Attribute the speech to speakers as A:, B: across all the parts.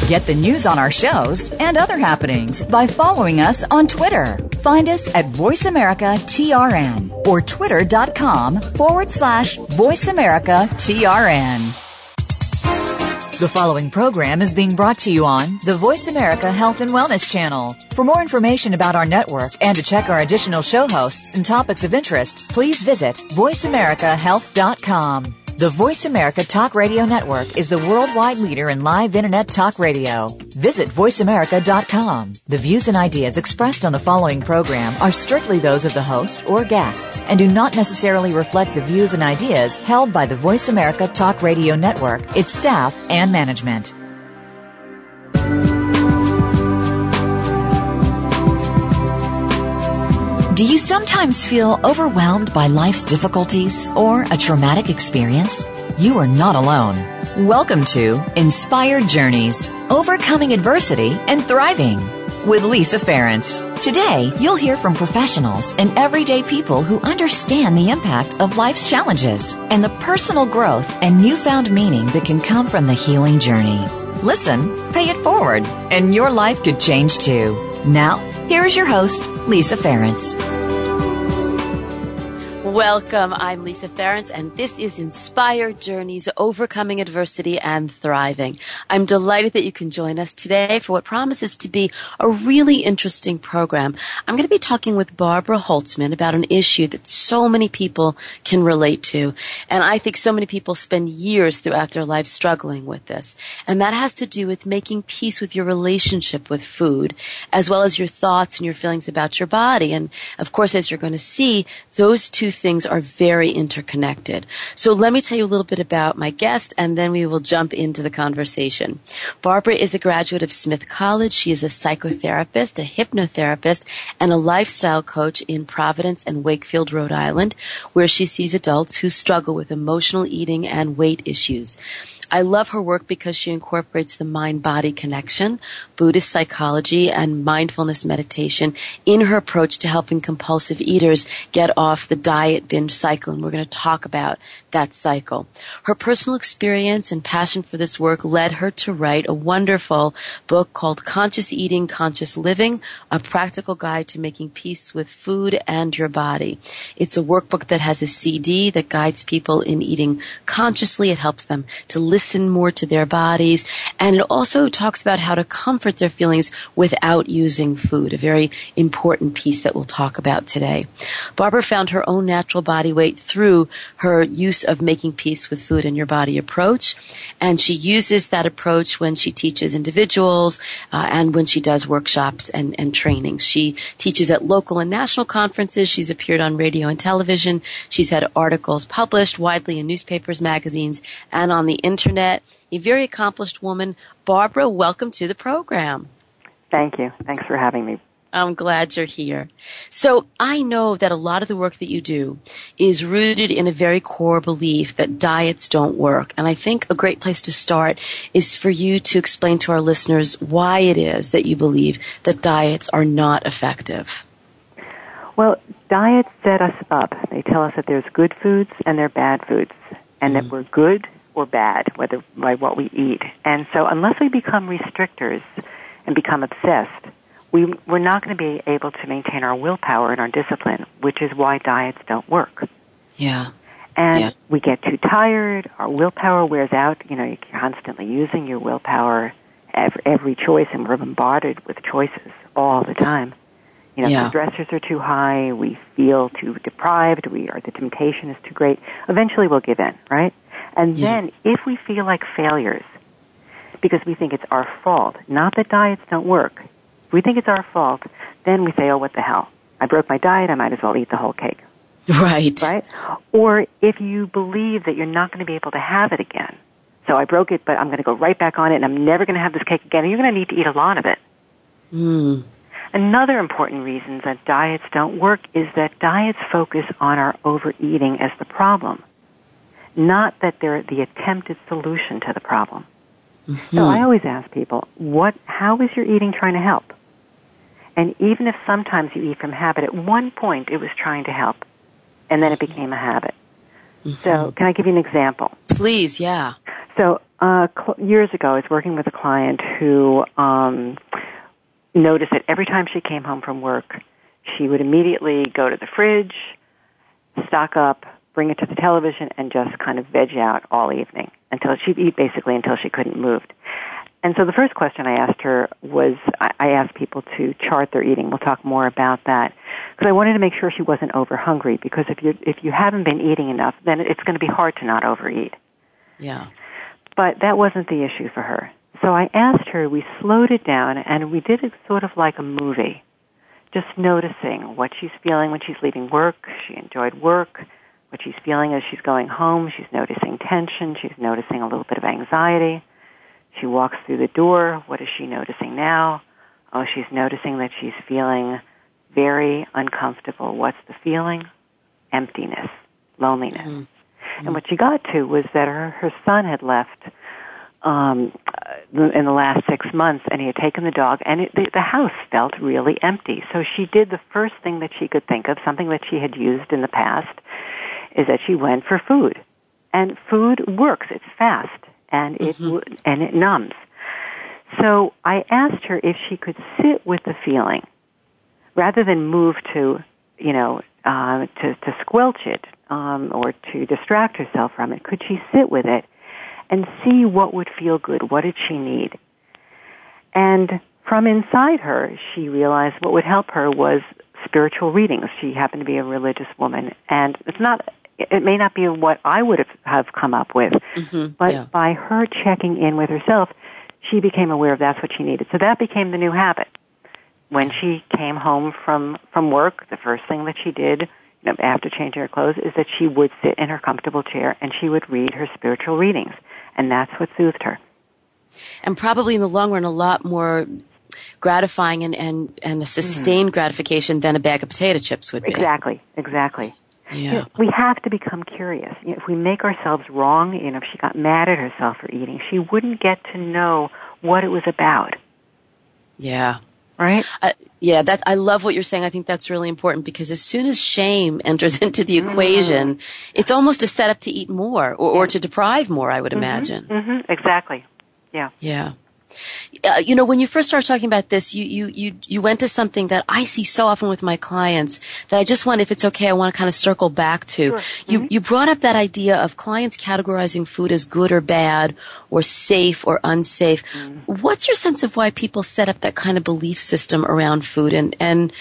A: Get the news on our shows and other happenings by following us on Twitter. Find us at VoiceAmericaTRN or twitter.com/VoiceAmericaTRN. The following program is being brought to you on the Voice America Health and Wellness Channel. For more information about our network and to check our additional show hosts and topics of interest, please visit voiceamericahealth.com. The Voice America Talk Radio Network is the worldwide leader in live Internet talk radio. Visit voiceamerica.com. The views and ideas expressed on the following program are strictly those of the host or guests and do not necessarily reflect the views and ideas held by the Voice America Talk Radio Network, its staff, and management. Do you sometimes feel overwhelmed by life's difficulties or a traumatic experience? You are not alone. Welcome to Inspired Journeys, Overcoming Adversity and Thriving with Lisa Ferrance. Today, you'll hear from professionals and everyday people who understand the impact of life's challenges and the personal growth and newfound meaning that can come from the healing journey. Listen, pay it forward, and your life could change too. Now, here is your host, Lisa Ferrance.
B: Welcome. I'm Lisa Ferrance, and this is Inspired Journeys, Overcoming Adversity and Thriving. I'm delighted that you can join us today for what promises to be a really interesting program. I'm going to be talking with Barbara Holtzman about an issue that so many people can relate to, and I think so many people spend years throughout their lives struggling with this, and that has to do with making peace with your relationship with food, as well as your thoughts and your feelings about your body. And, of course, as you're going to see, those two things are very interconnected. So let me tell you a little bit about my guest, and then we will jump into the conversation. Barbara is a graduate of Smith College. She is a psychotherapist, a hypnotherapist, and a lifestyle coach in Providence and Wakefield, Rhode Island, where she sees adults who struggle with emotional eating and weight issues. I love her work because she incorporates the mind-body connection, Buddhist psychology, and mindfulness meditation in her approach to helping compulsive eaters get off the diet binge cycle, and we're going to talk about that cycle. Her personal experience and passion for this work led her to write a wonderful book called Conscious Eating, Conscious Living, a practical guide to making peace with food and your body. It's a workbook that has a CD that guides people in eating consciously. It helps them to listen more to their bodies, and it also talks about how to comfort their feelings without using food, a very important piece that we'll talk about today. Barbara found her own natural body weight through her use of making peace with food and your body approach, and she uses that approach when she teaches individuals and when she does workshops and trainings. She teaches at local and national conferences. She's appeared on radio and television. She's had articles published widely in newspapers, magazines, and on the internet. A very accomplished woman. Barbara, welcome to the program.
C: Thank you. Thanks for having me.
B: I'm glad you're here. So I know that a lot of the work that you do is rooted in a very core belief that diets don't work. And I think a great place to start is for you to explain to our listeners why it is that you believe that diets are not effective.
C: Well, diets set us up. They tell us that there's good foods and there are bad foods, and that we're good or bad, whether by what we eat. And so unless we become restrictors and become obsessed, we're not going to be able to maintain our willpower and our discipline, which is why diets don't work.
B: Yeah.
C: And we get too tired, our willpower wears out, you're constantly using your willpower, every choice, and we're bombarded with choices all the time. The stressors are too high, we feel too deprived, the temptation is too great. Eventually we'll give in, right? And then if we feel like failures, because we think it's our fault, not that diets don't work, if we think it's our fault, then we say, oh, what the hell? I broke my diet, I might as well eat the whole cake.
B: Right.
C: Right? Or if you believe that you're not going to be able to have it again, so I broke it, but I'm going to go right back on it, and I'm never going to have this cake again, and you're going to need to eat a lot of it. Another important reason that diets don't work is that diets focus on our overeating as the problem, not that they're the attempted solution to the problem. So I always ask people, how is your eating trying to help? And even if sometimes you eat from habit, at one point it was trying to help, and then it became a habit. So can I give you an example?
B: Please, yeah.
C: So years ago, I was working with a client who noticed that every time she came home from work, she would immediately go to the fridge, stock up, bring it to the television, and just kind of veg out all evening until she'd eat basically until she couldn't move. And so the first question I asked her was, I asked people to chart their eating. We'll talk more about that. Because I wanted to make sure she wasn't over hungry, because if you haven't been eating enough, then it's going to be hard to not overeat.
B: Yeah.
C: But that wasn't the issue for her. So I asked her, we slowed it down, and we did it sort of like a movie, just noticing what she's feeling when she's leaving work. She enjoyed work. What she's feeling as she's going home, she's noticing tension. She's noticing a little bit of anxiety. She walks through the door. What is she noticing now? Oh, she's noticing that she's feeling very uncomfortable. What's the feeling? Emptiness, loneliness. Mm-hmm. And what she got to was that her son had left in the last 6 months, and he had taken the dog, and the house felt really empty. So she did the first thing that she could think of, something that she had used in the past, is that she went for food. And food works. It's fast. And it numbs. So I asked her if she could sit with the feeling, rather than move to squelch it or to distract herself from it. Could she sit with it and see what would feel good? What did she need? And from inside her, she realized what would help her was spiritual readings. She happened to be a religious woman, and it may not be what I would have come up with, but by her checking in with herself, she became aware of that's what she needed. So that became the new habit. When she came home from work, the first thing that she did after changing her clothes is that she would sit in her comfortable chair and she would read her spiritual readings, and that's what soothed her.
B: And probably in the long run, a lot more gratifying and a sustained gratification than a bag of potato chips would be.
C: Exactly.
B: Yeah.
C: We have to become curious. If we make ourselves wrong, if she got mad at herself for eating, she wouldn't get to know what it was about.
B: Yeah.
C: Right?
B: I love what you're saying. I think that's really important, because as soon as shame enters into the equation, it's almost a setup to eat more or to deprive more, I would imagine.
C: Mm-hmm. Exactly. Yeah.
B: Yeah. When you first started talking about this, you went to something that I see so often with my clients that I just want, if it's okay, I want to kind of circle back to. Sure. You brought up that idea of clients categorizing food as good or bad, or safe or unsafe. What's your sense of why people set up that kind of belief system around food, and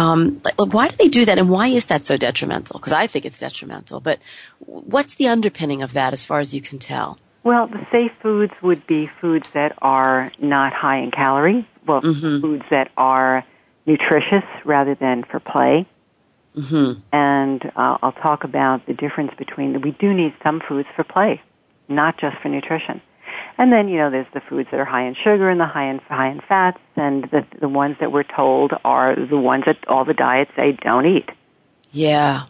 B: why do they do that, and why is that so detrimental? Because I think it's detrimental, but what's the underpinning of that as far as you can tell?
C: Well, the safe foods would be foods that are not high in calorie, foods that are nutritious rather than for play. Mm-hmm. And I'll talk about the difference between we do need some foods for play, not just for nutrition. And then, there's the foods that are high in sugar and the high in fats, and the ones that we're told are the ones that all the diets say don't eat.
B: Yeah.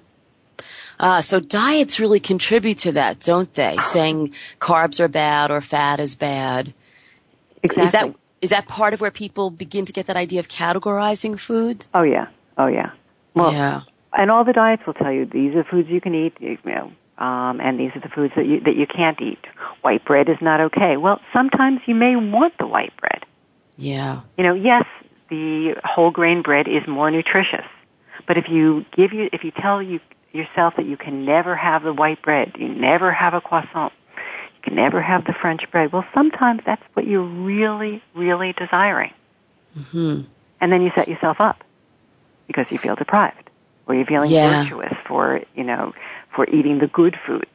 B: So diets really contribute to that, don't they? Saying carbs are bad or fat is bad.
C: Exactly.
B: Is that part of where people begin to get that idea of categorizing food?
C: Oh yeah. Well, and all the diets will tell you these are foods you can eat, and these are the foods that you can't eat. White bread is not okay. Well, sometimes you may want the white bread.
B: Yeah.
C: Yes, the whole grain bread is more nutritious, but if you tell yourself that you can never have the white bread, you never have a croissant, you can never have the French bread, well, sometimes that's what you're really, really desiring. Mm-hmm. And then you set yourself up because you feel deprived, or you're feeling virtuous for eating the good foods.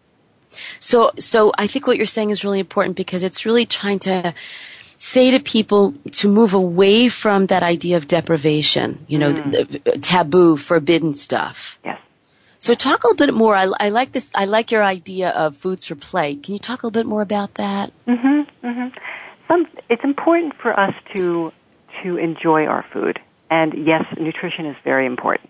B: So I think what you're saying is really important, because it's really trying to say to people to move away from that idea of deprivation, the taboo, forbidden stuff.
C: Yes.
B: So talk a little bit more. I like this. I like your idea of foods for play. Can you talk a little bit more about that?
C: Mm-hmm. Mm-hmm. It's important for us to enjoy our food, and yes, nutrition is very important.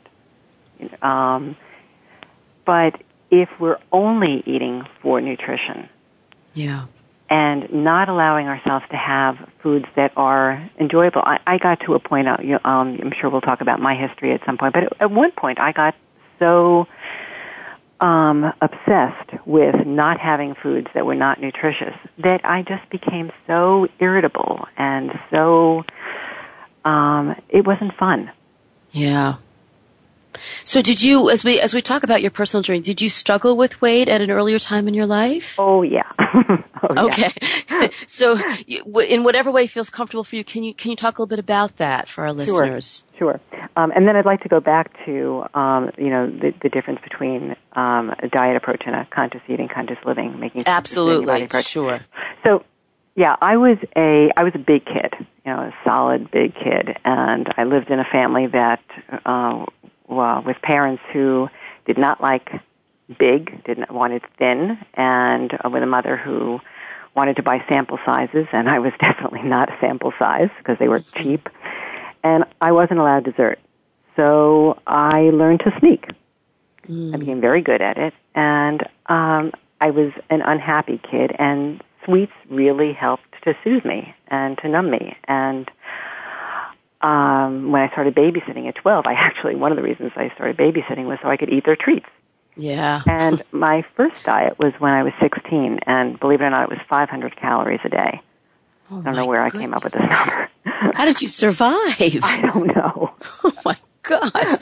C: But if we're only eating for nutrition, and not allowing ourselves to have foods that are enjoyable, I got to a point. I'm sure we'll talk about my history at some point. But at one point, I got so obsessed with not having foods that were not nutritious that I just became so irritable and so it wasn't fun.
B: Yeah. So did you, as we talk about your personal journey, did you struggle with weight at an earlier time in your life?
C: Oh, yeah.
B: Okay. So in whatever way feels comfortable for you, can you talk a little bit about that for our listeners?
C: Sure. And then I'd like to go back to, the difference between a diet approach and a conscious eating, conscious living, making
B: absolutely approach. Sure.
C: So, yeah, I was a big kid, a solid big kid, and I lived in a family that with parents who did not like big, wanted thin, and with a mother who wanted to buy sample sizes, and I was definitely not a sample size because they were cheap, and I wasn't allowed dessert. So I learned to sneak. I became very good at it, and I was an unhappy kid, and sweets really helped to soothe me and to numb me. And when I started babysitting at 12, one of the reasons I started babysitting was so I could eat their treats.
B: Yeah.
C: And my first diet was when I was 16, and believe it or not, it was 500 calories a day.
B: Oh,
C: I don't know where I came up with this number.
B: How did you survive?
C: I don't know.
B: Oh my gosh.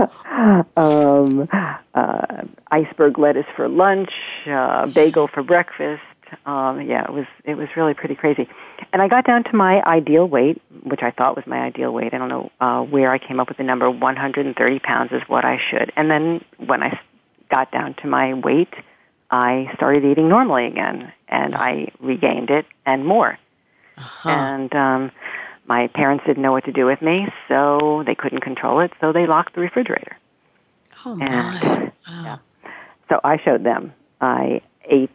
C: Iceberg lettuce for lunch, bagel for breakfast. It was really pretty crazy. And I got down to my ideal weight, which I thought was my ideal weight. I don't know where I came up with the number. 130 pounds is what I should. And then when I got down to my weight, I started eating normally again, and I regained it and more. Uh-huh. And my parents didn't know what to do with me, so they couldn't control it, so they locked the refrigerator.
B: Oh, my. Wow.
C: Yeah. So I showed them. I ate.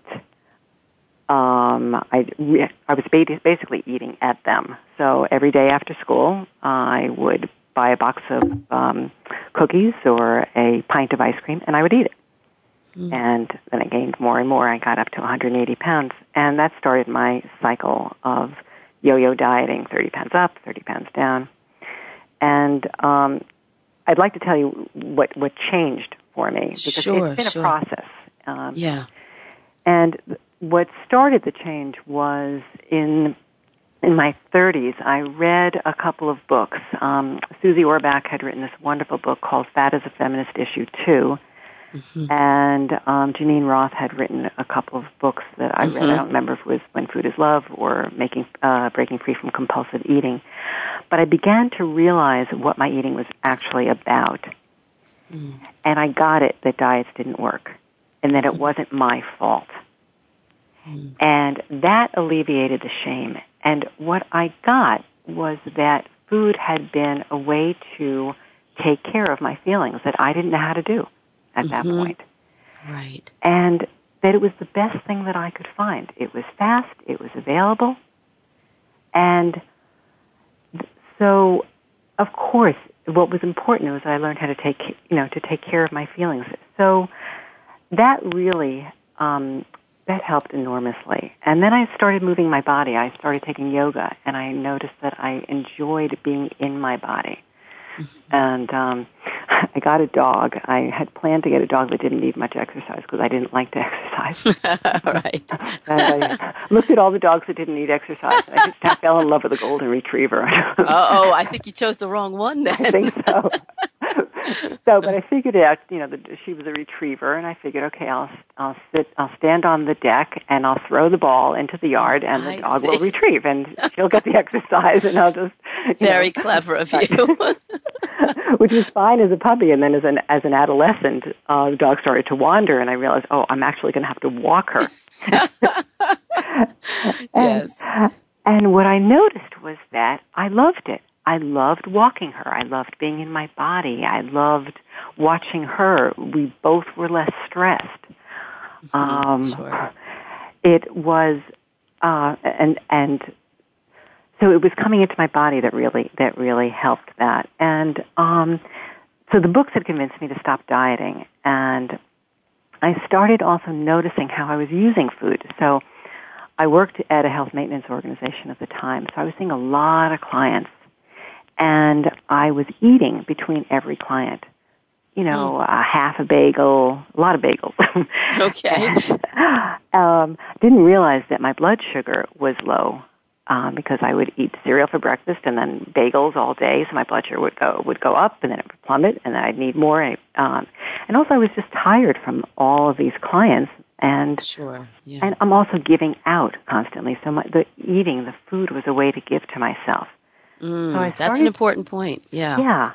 C: I was basically eating at them. So every day after school, I would buy a box of cookies or a pint of ice cream, and I would eat it. And then I gained more and more. I got up to 180 pounds, and that started my cycle of yo-yo dieting, 30 pounds up, 30 pounds down. And I'd like to tell you what changed for me, because it's been a process. And what started the change was in my 30s, I read a couple of books. Susie Orbach had written this wonderful book called Fat is a Feminist Issue 2. Mm-hmm. And Janine Roth had written a couple of books that I read. I don't remember if it was When Food is Love or Breaking Free from Compulsive Eating. But I began to realize what my eating was actually about. And I got it that diets didn't work and that it wasn't my fault. And that alleviated the shame. And what I got was that food had been a way to take care of my feelings that I didn't know how to do at that point.
B: Right.
C: And that it was the best thing that I could find. It was fast, it was available, and so, of course, what was important was I learned how to take care of my feelings. So that really, that helped enormously. And then I started moving my body. I started taking yoga, and I noticed that I enjoyed being in my body. And I got a dog. I had planned to get a dog that didn't need much exercise because I didn't like to exercise.
B: Right.
C: And I looked at all the dogs that didn't need exercise. And I fell in love with a golden retriever.
B: I think you chose the wrong one then.
C: I think so. But I figured out, she was a retriever, and I figured, okay, I'll stand on the deck, and I'll throw the ball into the yard, and the dog will retrieve, and she'll get the exercise, and I'll just...
B: Very clever of you.
C: Which was fine as a puppy, and then as an adolescent, the dog started to wander, and I realized, I'm actually going to have to walk her.
B: Yes.
C: And what I noticed was that I loved it. I loved walking her. I loved being in my body. I loved watching her. We both were less stressed.
B: Sure.
C: It was, and so it was coming into my body that really helped that. And so the books had convinced me to stop dieting, and I started also noticing how I was using food. So I worked at a health maintenance organization at the time, so I was seeing a lot of clients. And I was eating between every client, a half a bagel, a lot of bagels.
B: Okay.
C: Didn't realize that my blood sugar was low because I would eat cereal for breakfast and then bagels all day, so my blood sugar would go up, and then it would plummet, and then I'd need more. And also, I was just tired from all of these clients. And
B: sure, yeah.
C: And I'm also giving out constantly. So the food was a way to give to myself. So
B: that's an important point. Yeah.
C: Yeah.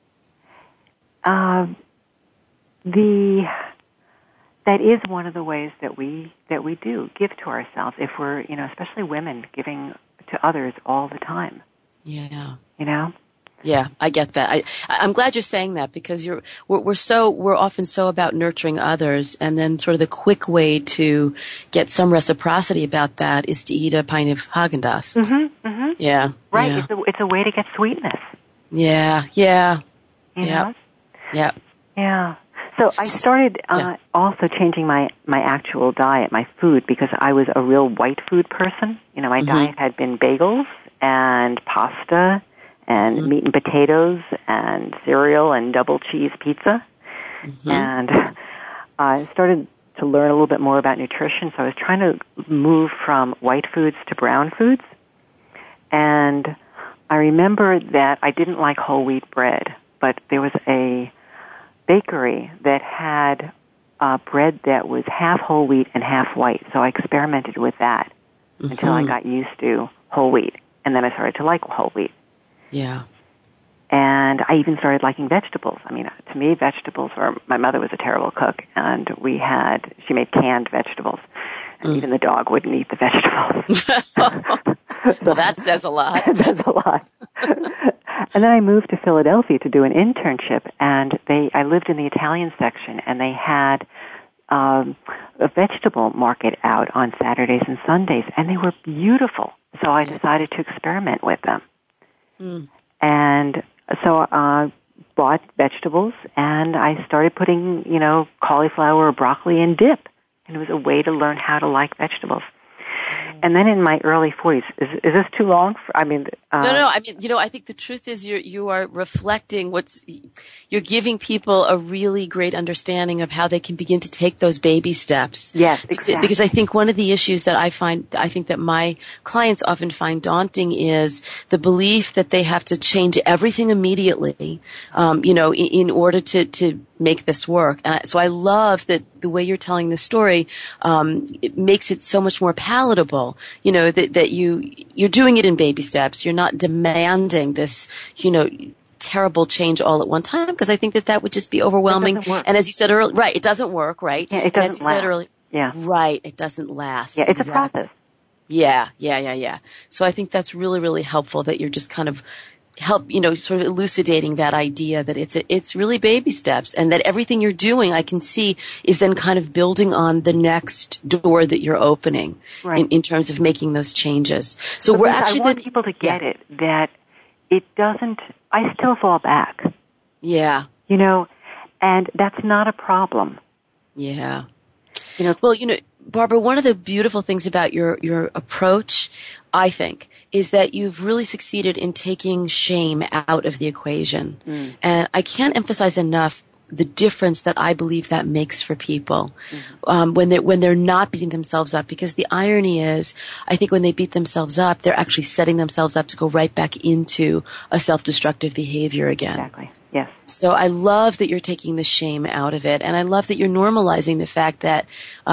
C: That is one of the ways that we do give to ourselves. If we're, especially women, giving to others all the time.
B: Yeah.
C: Yeah,
B: I get that. I'm glad you're saying that, because we're often so about nurturing others, and then sort of the quick way to get some reciprocity about that is to eat a pint of Haagen-Dazs.
C: Mm-hmm, mm-hmm.
B: Yeah.
C: Right.
B: Yeah.
C: It's a way to get sweetness.
B: Yeah.
C: Yeah.
B: Yeah.
C: Yeah. So I started also changing my actual diet, my food, because I was a real white food person. My diet had been bagels and pasta and meat and potatoes and cereal and double cheese pizza. Mm-hmm. And I started to learn a little bit more about nutrition, so I was trying to move from white foods to brown foods. And I remember that I didn't like whole wheat bread, but there was a bakery that had bread that was half whole wheat and half white, so I experimented with that until I got used to whole wheat, and then I started to like whole wheat.
B: Yeah.
C: And I even started liking vegetables. I mean, to me, vegetables were, my mother was a terrible cook, and she made canned vegetables. And even the dog wouldn't eat the vegetables.
B: Well, that says a lot.
C: That says a lot. And then I moved to Philadelphia to do an internship, and I lived in the Italian section, and they had a vegetable market out on Saturdays and Sundays, and they were beautiful. So I decided to experiment with them. And so I bought vegetables, and I started putting, cauliflower or broccoli in dip. And it was a way to learn how to like vegetables. And then in my early 40s, is this too long?
B: No. I mean, I think the truth is you are reflecting you're giving people a really great understanding of how they can begin to take those baby steps.
C: Yes, exactly.
B: Because I think one of the issues that I think that my clients often find daunting is the belief that they have to change everything immediately, in order to make this work. So I love that the way you're telling the story, it makes it so much more palatable, that you're doing it in baby steps. You're not demanding this, terrible change all at one time, because I think that would just be overwhelming. And as you said earlier, right, it doesn't work, right?
C: Yeah, it doesn't last.
B: Said earlier,
C: yeah.
B: Right, it doesn't last.
C: Yeah, it's a process.
B: Yeah. So I think that's really, really helpful that you're just kind of sort of elucidating that idea that it's really baby steps, and that everything you're doing, I can see, is then kind of building on the next door that you're opening, right, in terms of making those changes. So
C: but I want people to get it, that it doesn't, I still fall back.
B: Yeah.
C: And that's not a problem.
B: Yeah. Well, Barbara, one of the beautiful things about your approach, I think, is that you've really succeeded in taking shame out of the equation. And I can't emphasize enough the difference that I believe that makes for people when they're not beating themselves up. Because the irony is, I think when they beat themselves up, they're actually setting themselves up to go right back into a self-destructive behavior again.
C: Exactly. Yes.
B: So I love that you're taking the shame out of it, and I love that you're normalizing the fact that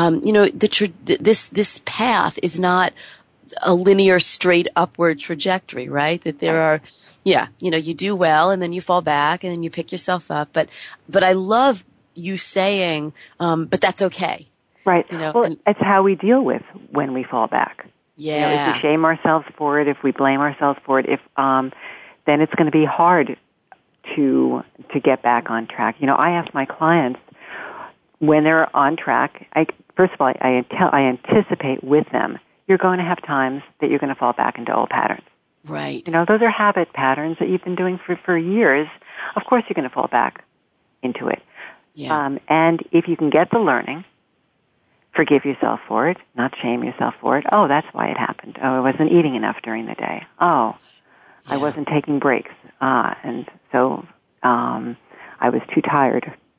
B: this path is not a linear, straight upward trajectory, right? That there are, you do well and then you fall back and then you pick yourself up. But I love you saying, but that's okay.
C: Right. Well, it's how we deal with when we fall back.
B: Yeah.
C: If we shame ourselves for it, if we blame ourselves for it, then it's going to be hard to get back on track. I ask my clients when they're on track, first of all, I anticipate with them, you're going to have times that you're going to fall back into old patterns.
B: Right.
C: Those are habit patterns that you've been doing for years. Of course you're going to fall back into it.
B: Yeah.
C: And if you can get the learning, forgive yourself for it, not shame yourself for it. Oh, that's why it happened. Oh, I wasn't eating enough during the day. Oh, I wasn't taking breaks. And so I was too tired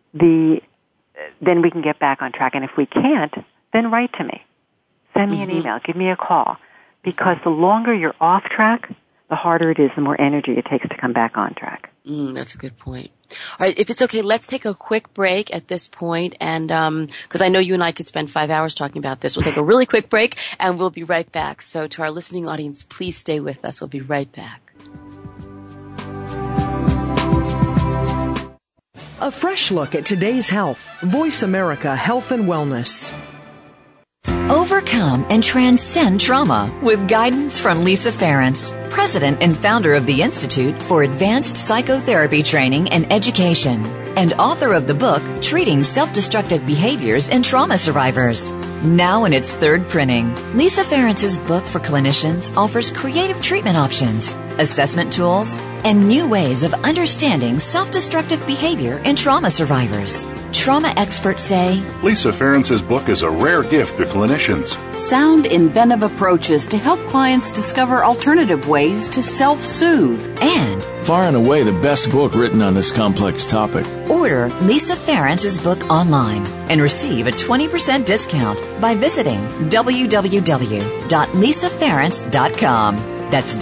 C: then we can get back on track. And if we can't, then write to me. Send me an email. Give me a call. Because the longer you're off track, the harder it is, the more energy it takes to come back on track.
B: That's a good point. All right, if it's okay, let's take a quick break at this point, and because I know you and I could spend 5 hours talking about this. We'll take a really quick break, and we'll be right back. So to our listening audience, please stay with us. We'll be right back.
D: A fresh look at today's health. Voice America Health and Wellness.
A: Overcome and transcend trauma with guidance from Lisa Ferrance, president and founder of the Institute for Advanced Psychotherapy Training and Education, and author of the book Treating Self-Destructive Behaviors in Trauma Survivors. Now in its third printing, Lisa Ferrance's book for clinicians offers creative treatment options, assessment tools, and new ways of understanding self-destructive behavior in trauma survivors. Trauma experts say,
E: Lisa Ferrance's book is a rare gift to clinicians.
F: Sound, inventive approaches to help clients discover alternative ways to self-soothe.
A: And
G: far and away the best book written on this complex topic.
A: Order Lisa Ferrance's book online and receive a 20% discount by visiting www.lisaferrance.com. That's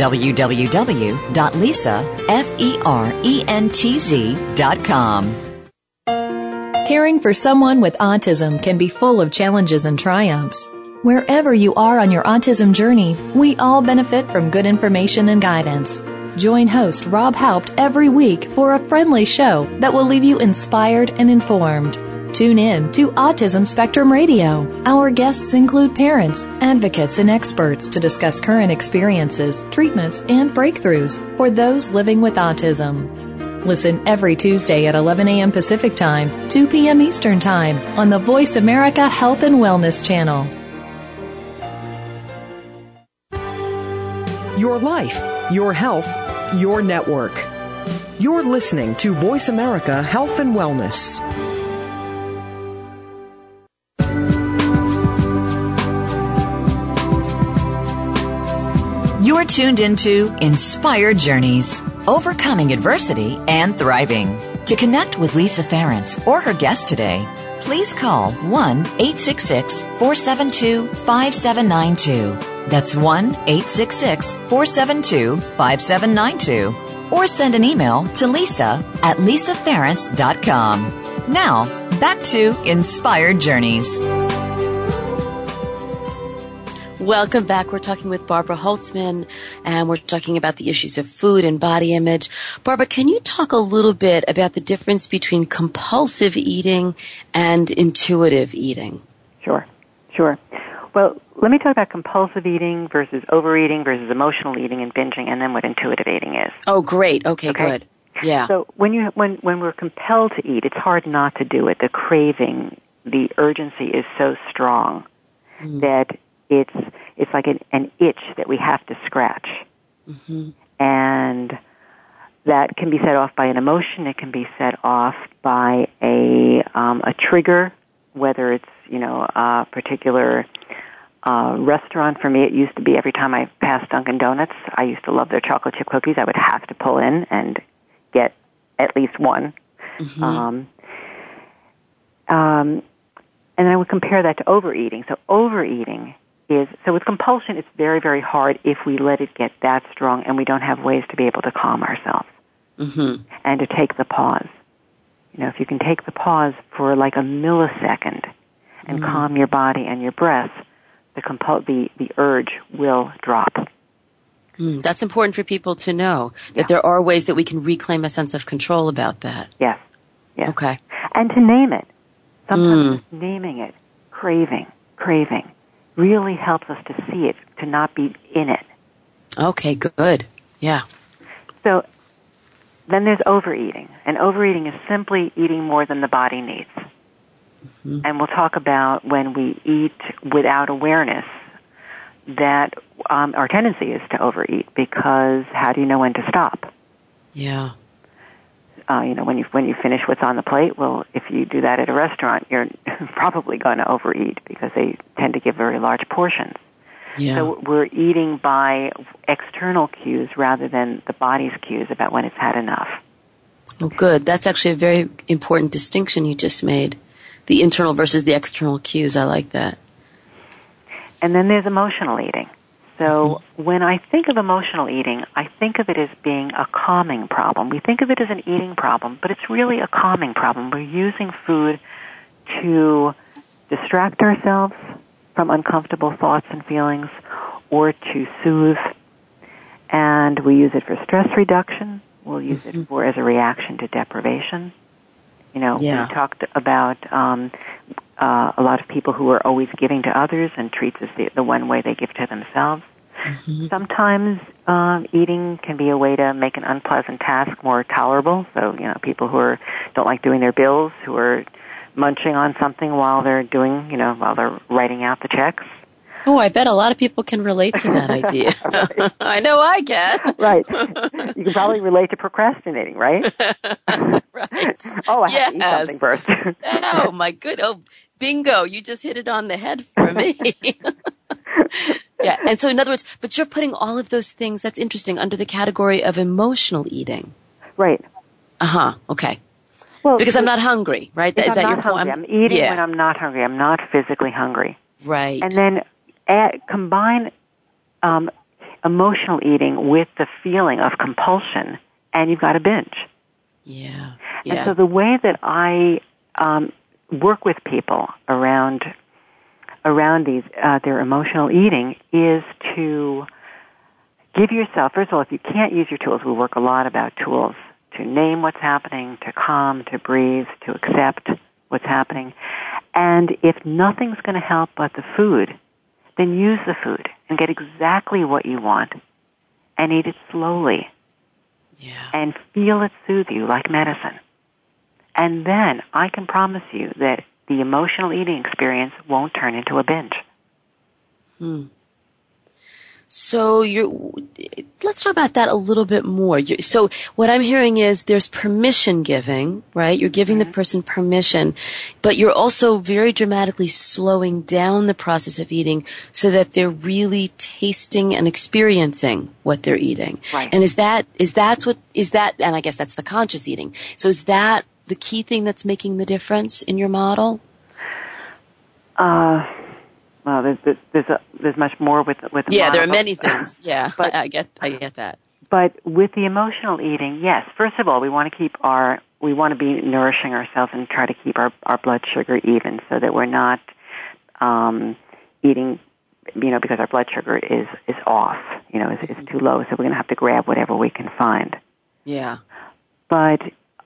A: www.lisaferentz.com.
H: Caring for someone with autism can be full of challenges and triumphs. Wherever you are on your autism journey, we all benefit from good information and guidance. Join host Rob Haupt every week for a friendly show that will leave you inspired and informed. Tune in to Autism Spectrum Radio. Our guests include parents, advocates, and experts to discuss current experiences, treatments, and breakthroughs for those living with autism. Listen every Tuesday at 11 a.m. Pacific Time, 2 p.m. Eastern Time on the Voice America Health and Wellness Channel.
D: Your life, your health, your network. You're listening to Voice America Health and Wellness.
A: You're tuned into Inspired Journeys, Overcoming Adversity and Thriving. To connect with Lisa Ferrance or her guest today, please call 1-866-472-5792. That's 1-866-472-5792. Or send an email to lisa@lisaferrance.com. Now, back to Inspired Journeys.
B: Welcome back. We're talking with Barbara Holtzman, and we're talking about the issues of food and body image. Barbara, can you talk a little bit about the difference between compulsive eating and intuitive eating?
C: Sure. Well, let me talk about compulsive eating versus overeating versus emotional eating and binging, and then what intuitive eating is.
B: Oh, great. Okay, good. Yeah.
C: So when we're compelled to eat, it's hard not to do it. The craving, the urgency is so strong that it's like an itch that we have to scratch. Mm-hmm. And that can be set off by an emotion. It can be set off by a trigger, whether it's, a particular restaurant. For me, it used to be every time I passed Dunkin' Donuts, I used to love their chocolate chip cookies. I would have to pull in and get at least one. Mm-hmm. And then I would compare that to overeating. So overeating so with compulsion, it's very, very hard if we let it get that strong and we don't have ways to be able to calm ourselves and to take the pause. If you can take the pause for like a millisecond and calm your body and your breath, the urge will drop.
B: That's important for people to know, that there are ways that we can reclaim a sense of control about that.
C: Yes.
B: Okay.
C: And to name it. Sometimes naming it, craving, really helps us to see it, to not be in it.
B: Okay, good. Yeah.
C: So then there's overeating. And overeating is simply eating more than the body needs. Mm-hmm. And we'll talk about when we eat without awareness that our tendency is to overeat, because how do you know when to stop?
B: Yeah.
C: When you finish what's on the plate, well, if you do that at a restaurant, you're probably going to overeat because they tend to give very large portions.
B: Yeah.
C: So we're eating by external cues rather than the body's cues about when it's had enough.
B: Oh, good. That's actually a very important distinction you just made. The internal versus the external cues. I like that.
C: And then there's emotional eating. So when I think of emotional eating, I think of it as being a calming problem. We think of it as an eating problem, but it's really a calming problem. We're using food to distract ourselves from uncomfortable thoughts and feelings or to soothe. And we use it for stress reduction. We'll use it for as a reaction to deprivation. We talked about a lot of people who are always giving to others and treats as the one way they give to themselves. Sometimes eating can be a way to make an unpleasant task more tolerable. So, people who don't like doing their bills, who are munching on something while they're while they're writing out the checks.
B: Oh, I bet a lot of people can relate to that idea. I know I can.
C: Right. You can probably relate to procrastinating, right?
B: Right.
C: Oh, I have to eat something first.
B: Oh, my good. Oh, bingo. You just hit it on the head for me. Yeah. And so in other words, but you're putting all of those things, that's interesting, under the category of emotional eating.
C: Right.
B: Uh-huh. Okay.
C: Well,
B: because I'm not hungry, right? Is that your point?
C: I'm eating when I'm not hungry. I'm not physically hungry.
B: Right.
C: And then combine emotional eating with the feeling of compulsion, and you've got a binge.
B: Yeah.
C: And so the way that I work with people around these their emotional eating is to give yourself, first of all, if you can't use your tools, we work a lot about tools, to name what's happening, to calm, to breathe, to accept what's happening. And if nothing's going to help but the food, then use the food and get exactly what you want and eat it slowly.
B: Yeah.
C: And feel it soothe you like medicine. And then I can promise you that the emotional eating experience won't turn into a binge.
B: So let's talk about that a little bit more. So what I'm hearing is there's permission giving, right? You're giving the person permission, but you're also very dramatically slowing down the process of eating so that they're really tasting and experiencing what they're eating.
C: Right.
B: And is that, and I guess that's the conscious eating. So is that the key thing that's making the difference in your model?
C: Well, there's much more with the
B: yeah,
C: model.
B: There are many things. Yeah,
C: but
B: I get that.
C: But with the emotional eating, yes. First of all, we want to be nourishing ourselves and try to keep our blood sugar even, so that we're not eating, because our blood sugar is off, is too low. So we're going to have to grab whatever we can find.
B: Yeah.
C: But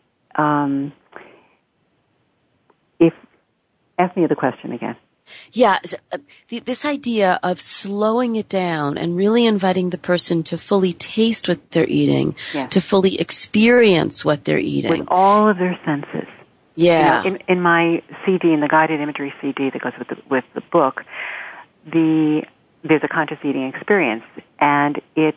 C: ask me the question again.
B: Yeah, this idea of slowing it down and really inviting the person to fully taste what they're eating, to fully experience what they're eating.
C: With all of their senses.
B: Yeah.
C: In my CD, in the guided imagery CD that goes with the book, there's a conscious eating experience, and it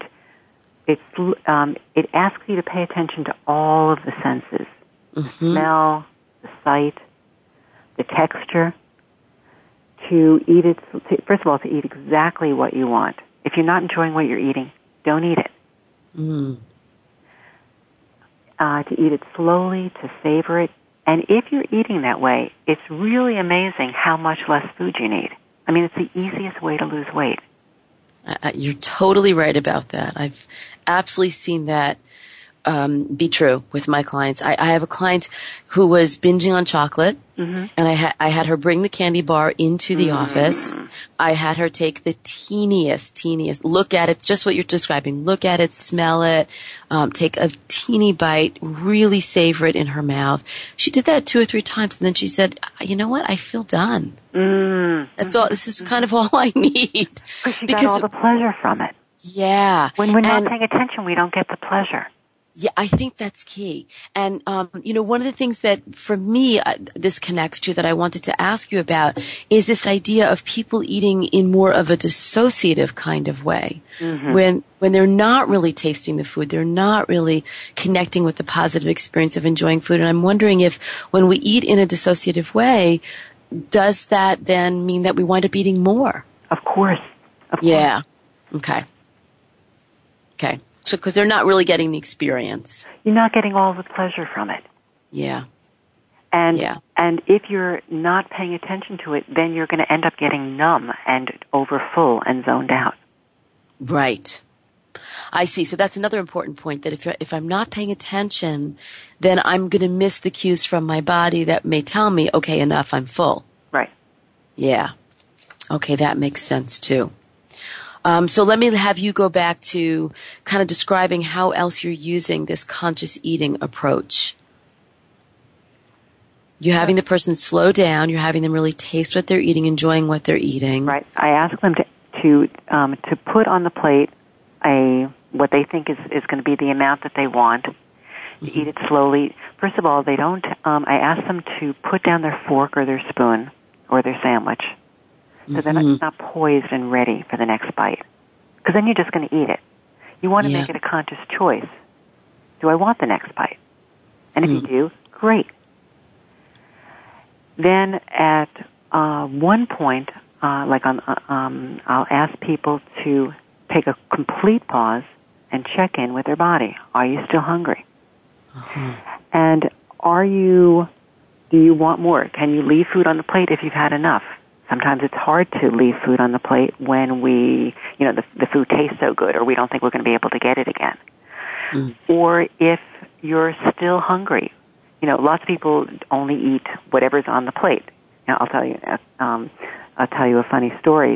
C: asks you to pay attention to all of the senses. The smell, the sight, the texture. To eat it, first of all, to eat exactly what you want. If you're not enjoying what you're eating, don't eat it. To eat it slowly, to savor it. And if you're eating that way, it's really amazing how much less food you need. I mean, it's the easiest way to lose weight.
B: You're totally right about that. I've absolutely seen that be true with my clients. I have a client who was binging on chocolate, and I had her bring the candy bar into the office. I had her take the teeniest, look at it, just what you're describing, look at it, smell it, take a teeny bite, really savor it in her mouth. She did that 2 or 3 times, and then she said, you know what, I feel done. That's all. This is kind of all I need.
C: She got all the pleasure from it.
B: Yeah.
C: When we're not paying attention, we don't get the pleasure.
B: Yeah, I think that's key. And, one of the things that for me, this connects to that I wanted to ask you about is this idea of people eating in more of a dissociative kind of way. When they're not really tasting the food, they're not really connecting with the positive experience of enjoying food. And I'm wondering if when we eat in a dissociative way, does that then mean that we wind up eating more?
C: Of course.
B: Yeah. Okay. So, because they're not really getting the experience.
C: You're not getting all the pleasure from it.
B: Yeah.
C: And if you're not paying attention to it, then you're going to end up getting numb and overfull and zoned out.
B: Right. I see. So that's another important point, that if I'm not paying attention, then I'm going to miss the cues from my body that may tell me, okay, enough, I'm full.
C: Right.
B: Yeah. Okay, that makes sense too. So let me have you go back to kind of describing how else you're using this conscious eating approach. You're having the person slow down. You're having them really taste what they're eating, enjoying what they're eating.
C: Right. I ask them to put on the plate what they think is going to be the amount that they want. To eat it slowly. First of all, they don't. I ask them to put down their fork or their spoon or their sandwich, so they're not poised and ready for the next bite. Because then you're just going to eat it. You want to make it a conscious choice. Do I want the next bite? And if you do, great. Then at one point, I'll ask people to take a complete pause and check in with their body. Are you still hungry? And do you want more? Can you leave food on the plate if you've had enough? Sometimes it's hard to leave food on the plate when the food tastes so good, or we don't think we're going to be able to get it again. Or if you're still hungry. Lots of people only eat whatever's on the plate. Now, I'll tell you a funny story.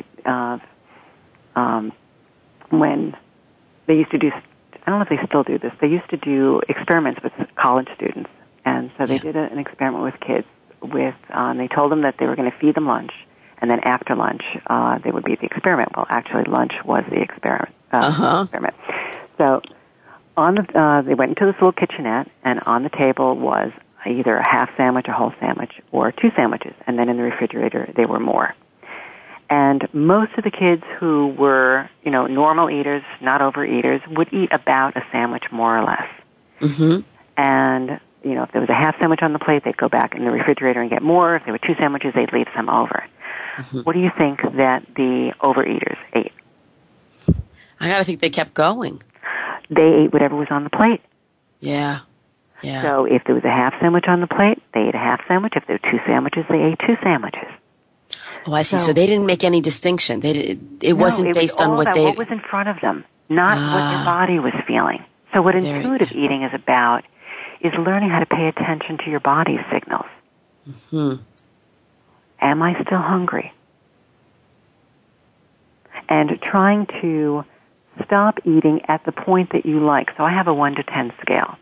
C: When they used to do, I don't know if they still do this. They used to do experiments with college students, and so they did an experiment with kids. They told them that they were going to feed them lunch, and then after lunch, they would be the experiment. Well, actually, lunch was the experiment. Experiment. So. They went into this little kitchenette, and on the table was either a half sandwich, a whole sandwich, or 2 sandwiches. And then in the refrigerator, there were more. And most of the kids who were, normal eaters, not overeaters, would eat about a sandwich more or less. And, if there was a half sandwich on the plate, they'd go back in the refrigerator and get more. If there were 2 sandwiches, they'd leave some over. What do you think that the overeaters ate?
B: I gotta think they kept going.
C: They ate whatever was on the plate.
B: Yeah.
C: So if there was a half sandwich on the plate, they ate a half sandwich. If there were 2 sandwiches, they ate 2 sandwiches.
B: Oh, I see. So they didn't make any distinction. It wasn't based on what
C: what was in front of them, not what their body was feeling. So what intuitive eating is about is learning how to pay attention to your body's signals. Am I still hungry? And trying to stop eating at the point that you like. So I have a 1 to 10 scale.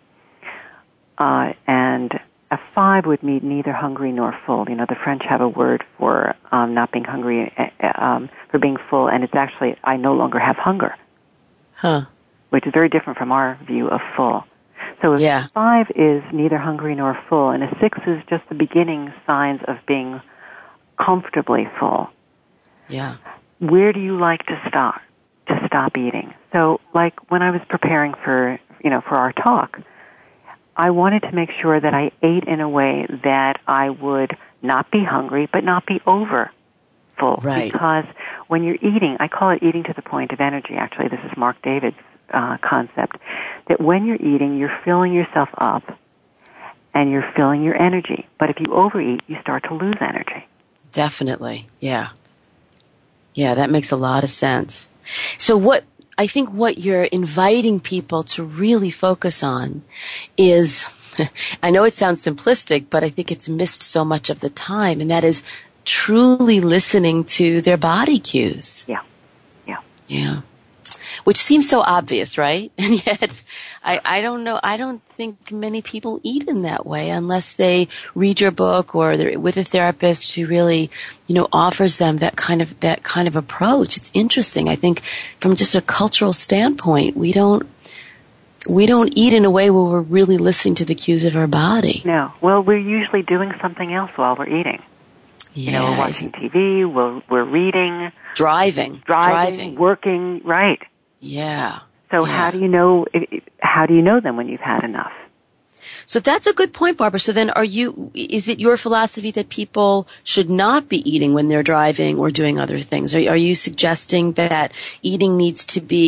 C: And a 5 would mean neither hungry nor full. The French have a word for not being hungry, for being full, and it's actually, I no longer have hunger. Which is very different from our view of full. So if 5 is neither hungry nor full, and a 6 is just the beginning signs of being comfortably full. Where do you like to start? To stop eating. So, like when I was preparing for our talk, I wanted to make sure that I ate in a way that I would not be hungry, but not be over full.
B: Right.
C: Because when you're eating, I call it eating to the point of energy. Actually, this is Mark David's concept. That when you're eating, you're filling yourself up, and you're filling your energy. But if you overeat, you start to lose energy.
B: Definitely. Yeah. Yeah, that makes a lot of sense. So what you're inviting people to really focus on is, I know it sounds simplistic, but I think it's missed so much of the time, and that is truly listening to their body cues. Yeah. Which seems so obvious, right? And yet, I don't know, I don't think many people eat in that way unless they read your book or they're with a therapist who really, offers them that kind of approach. It's interesting. I think from just a cultural standpoint, we don't eat in a way where we're really listening to the cues of our body.
C: No. Well, we're usually doing something else while we're eating.
B: Yeah.
C: We're watching TV, we're reading.
B: Driving.
C: Working, right.
B: Yeah.
C: So how do you know then when you've had enough?
B: So that's a good point, Barbara. So then is it your philosophy that people should not be eating when they're driving or doing other things? Are you suggesting that eating needs to be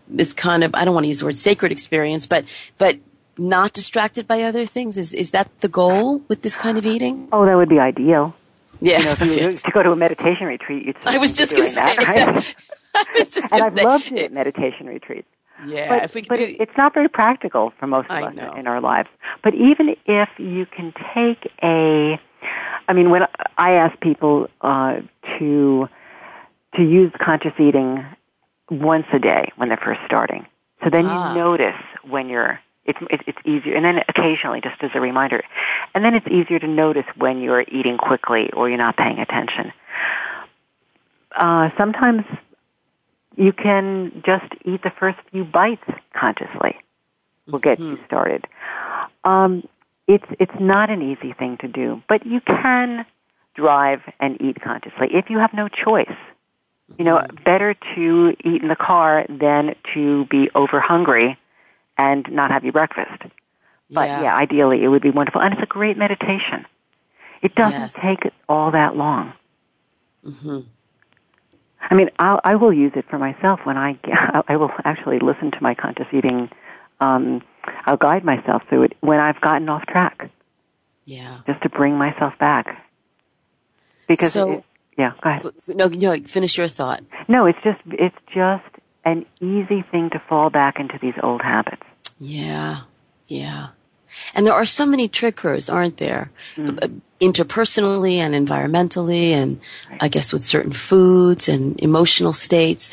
B: this kind of, I don't want to use the word sacred experience, but not distracted by other things? Is that the goal with this kind of eating?
C: Oh, that would be ideal.
B: Yeah.
C: If you were to go to a meditation retreat, you'd
B: I was just going to say
C: that, right?
B: I was just
C: and I've
B: say
C: loved it at meditation retreats.
B: Yeah.
C: But it's not very practical for most of us in our lives. But even if you can take when I ask people to use conscious eating once a day when they're first starting, so then you notice when it's easier, and then occasionally, just as a reminder, and then it's easier to notice when you're eating quickly or you're not paying attention. Sometimes you can just eat the first few bites consciously. We'll get you started. It's not an easy thing to do, but you can drive and eat consciously if you have no choice. Better to eat in the car than to be over hungry and not have your breakfast. But ideally it would be wonderful. And it's a great meditation. It doesn't take all that long. Mm-hmm. I will use it for myself when I will actually listen to my conscious eating. I'll guide myself through it when I've gotten off track. Yeah. Just to bring myself back. Because go ahead.
B: No, finish your thought.
C: No, it's just an easy thing to fall back into these old habits.
B: Yeah. And there are so many triggers, aren't there? Interpersonally and environmentally, and I guess with certain foods and emotional states.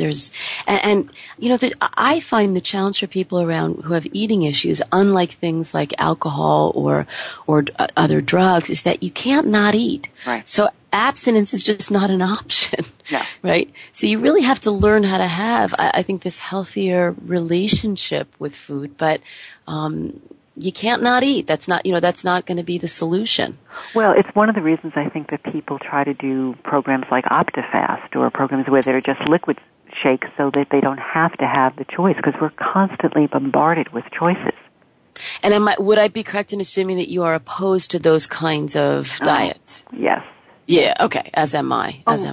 B: I find the challenge for people around who have eating issues, unlike things like alcohol or other drugs, is that you can't not eat.
C: Right.
B: So abstinence is just not an option.
C: No.
B: Right? So you really have to learn how to have, I think, this healthier relationship with food, but you can't not eat. That's not going to be the solution.
C: Well, it's one of the reasons I think that people try to do programs like OptiFast or programs where they're just liquid shakes so that they don't have to have the choice, because we're constantly bombarded with choices.
B: And would I be correct in assuming that you are opposed to those kinds of diets?
C: Yes.
B: Yeah, okay, as am I.
C: Because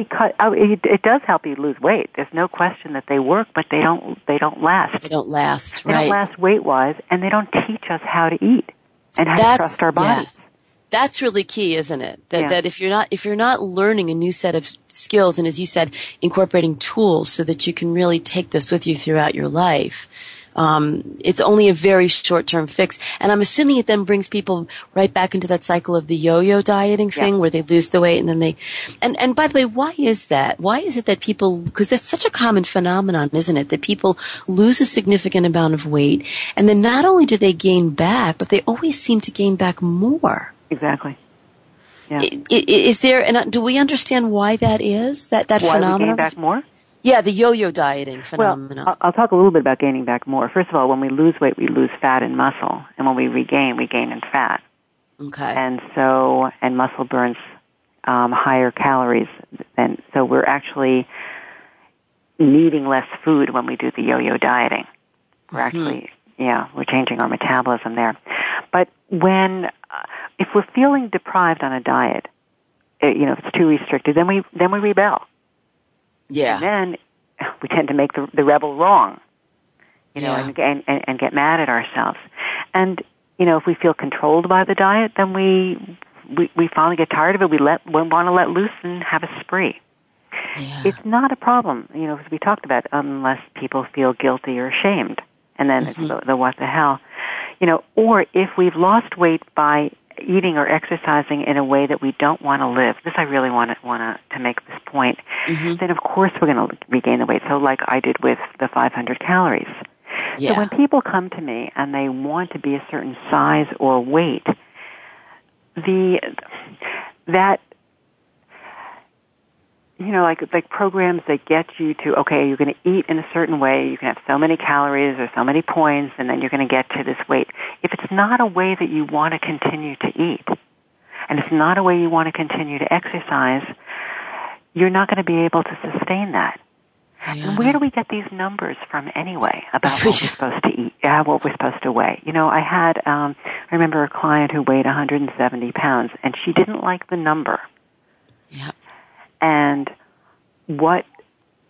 C: it does help you lose weight. There's no question that they work, but they don't last.
B: They don't last,
C: right? They don't last weight-wise, and they don't teach us how to eat and how to trust our bodies.
B: Yes. That's really key, isn't it? That if you're not learning a new set of skills, and as you said, incorporating tools so that you can really take this with you throughout your life, it's only a very short-term fix. And I'm assuming it then brings people right back into that cycle of the yo-yo dieting thing where they lose the weight and then and by the way, why is that? Why is it that people, because that's such a common phenomenon, isn't it? That people lose a significant amount of weight and then not only do they gain back, but they always seem to gain back more.
C: Exactly. Yeah.
B: Is there, and do we understand why that is, that phenomenon?
C: Why we gain back more?
B: Yeah, the yo-yo dieting phenomenon.
C: Well, I'll talk a little bit about gaining back more. First of all, when we lose weight, we lose fat and muscle. And when we gain in fat.
B: Okay.
C: And muscle burns higher calories. So we're actually needing less food when we do the yo-yo dieting. We're actually, we're changing our metabolism there. But if we're feeling deprived on a diet, if it's too restricted, then we rebel.
B: Yeah.
C: And then we tend to make the rebel wrong, and get mad at ourselves. And, if we feel controlled by the diet, then we finally get tired of it. We want to let loose and have a spree.
B: Yeah.
C: It's not a problem, as we talked about, unless people feel guilty or ashamed. And then it's the what the hell. Or if we've lost weight by eating or exercising in a way that we don't want to live. This I really want to make this point. Mm-hmm. Then of course we're going to regain the weight. So like I did with the 500 calories. Yeah. So when people come to me and they want to be a certain size or weight, like programs that get you to, okay, you're going to eat in a certain way, you can have so many calories or so many points, and then you're going to get to this weight. If it's not a way that you want to continue to eat, and it's not a way you want to continue to exercise, you're not going to be able to sustain that. Yeah. And where do we get these numbers from anyway about what we're supposed to eat, what we're supposed to weigh? I remember a client who weighed 170 pounds, and she didn't like the number.
B: Yeah.
C: And what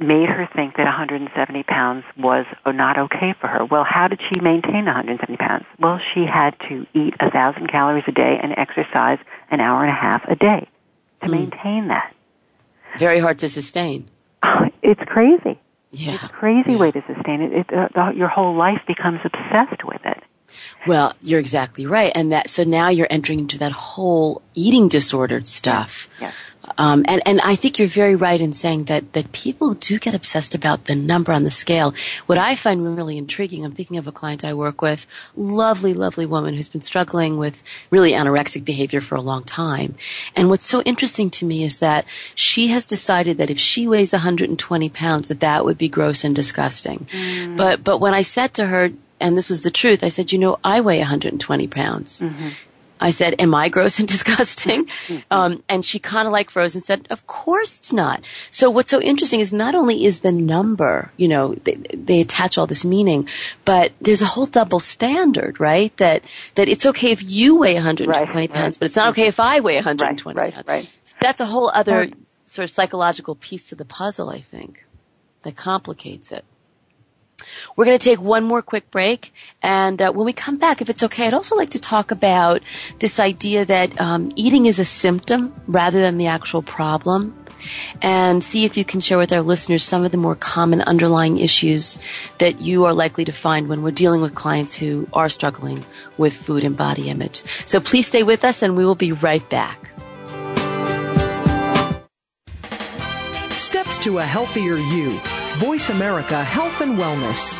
C: made her think that 170 pounds was not okay for her. Well, how did she maintain 170 pounds? Well, she had to eat 1,000 calories a day and exercise an hour and a half a day to maintain that.
B: Very hard to sustain.
C: It's crazy.
B: Yeah.
C: It's a crazy way to sustain it. Your whole life becomes obsessed with it.
B: Well, you're exactly right. And so now you're entering into that whole eating disordered stuff.
C: Yes.
B: And I think you're very right in saying that people do get obsessed about the number on the scale. What I find really intriguing, I'm thinking of a client I work with, lovely, lovely woman who's been struggling with really anorexic behavior for a long time. And what's so interesting to me is that she has decided that if she weighs 120 pounds, that would be gross and disgusting. But when I said to her, and this was the truth, I said, I weigh 120 pounds. Mm-hmm. I said, am I gross and disgusting? And she kind of froze and said, of course not. So what's so interesting is not only is the number, they attach all this meaning, but there's a whole double standard, right? That it's okay if you weigh 120 pounds, but it's not okay if I weigh 120 pounds.
C: Right.
B: That's a whole other sort of psychological piece to the puzzle, I think, that complicates it. We're going to take one more quick break, and when we come back, if it's okay, I'd also like to talk about this idea that eating is a symptom rather than the actual problem, and see if you can share with our listeners some of the more common underlying issues that you are likely to find when we're dealing with clients who are struggling with food and body image. So please stay with us, and we will be right back.
D: Steps to a healthier you. Voice America Health and Wellness.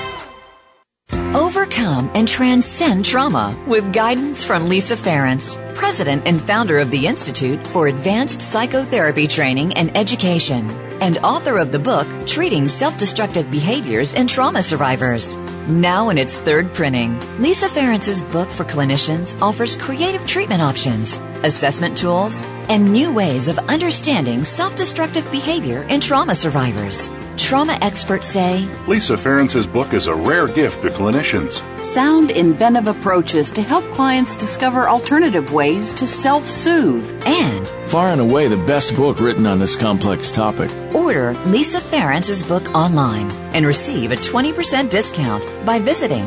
A: Overcome and transcend trauma with guidance from Lisa Ferrance, president and founder of the Institute for Advanced Psychotherapy Training and Education, and author of the book Treating Self-Destructive Behaviors in Trauma Survivors. Now in its third printing, Lisa Ferrance's book for clinicians offers creative treatment options, assessment tools, and new ways of understanding self-destructive behavior in trauma survivors. Trauma experts say
E: Lisa Ferrance's book is a rare gift to clinicians.
F: Sound, inventive approaches to help clients discover alternative ways to self-soothe.
A: And
G: far and away the best book written on this complex topic.
A: Order Lisa Ferrance's book online and receive a 20% discount by visiting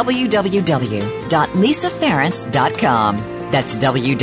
A: www.lisaferrance.com. That's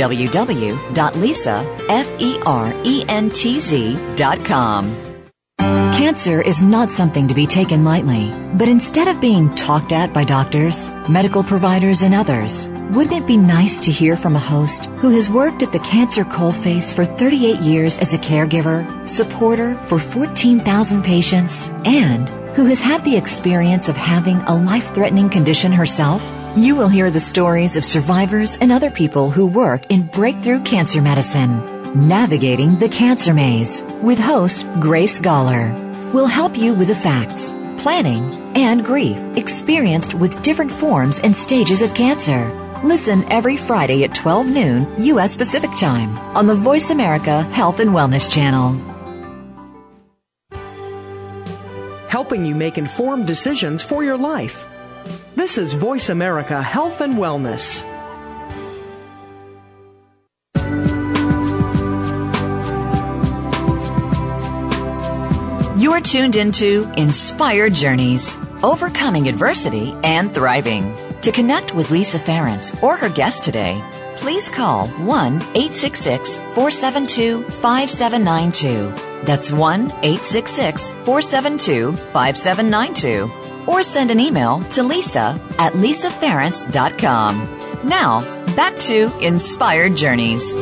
A: www.lisaferentz.com. Cancer is not something to be taken lightly, but instead of being talked at by doctors, medical providers, and others, wouldn't it be nice to hear from a host who has worked at the cancer coalface for 38 years as a caregiver, supporter for 14,000 patients, and who has had the experience of having a life-threatening condition herself? You will hear the stories of survivors and other people who work in breakthrough cancer medicine. Navigating the Cancer Maze with host Grace Galler will help you with the facts, planning, and grief experienced with different forms and stages of cancer. Listen every Friday at 12 noon U.S. Pacific Time on the Voice America Health and Wellness Channel.
D: Helping you make informed decisions for your life. This is Voice America Health and Wellness.
A: You're tuned into Inspired Journeys, Overcoming Adversity and Thriving. To connect with Lisa Ferrance or her guest today, please call 1-866-472-5792. That's 1-866-472-5792. Or send an email to lisa@lisaferrance.com. Now, back to Inspired Journeys.